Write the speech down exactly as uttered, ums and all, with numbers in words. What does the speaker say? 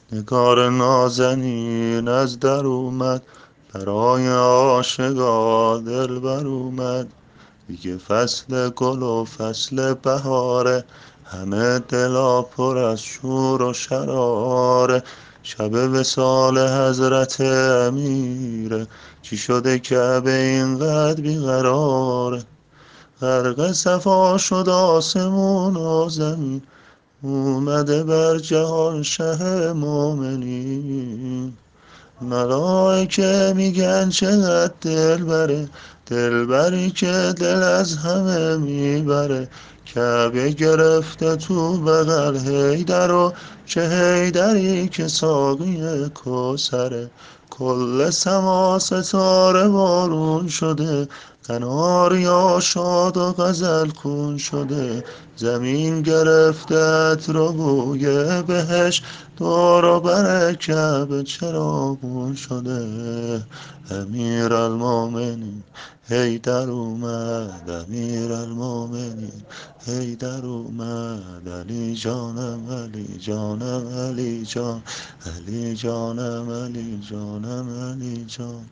نگار نازنین از در اومد، برای عاشقا دلبر اومد. دیگه فصل گل و فصل بهاره، همه دلا پر از شور و شراره. شب وصال حضرت امیره، چی شده کعبه اینقدر بیقراره؟ غرق صفا شد آسمون و زمین، اومده بر جهان شه مومنین. ملائکه میگن چقدر دلبره، دلبری که دل از همه میبره. کعبه گرفته تو بغل حیدر و چه حیدری که ساقی کوثره. کل سما ستاره بارون شده، قناریا شاد و غزل خون شده. زمین گرفته عطر و بوی بهشت، دور و بر کعبه چراغون شده. امیرالمومنین حیدر اومد، امیرالمومنین حیدر اومد. علی جانم علی جانم علی جان، علی جانم علی جانم علی جان.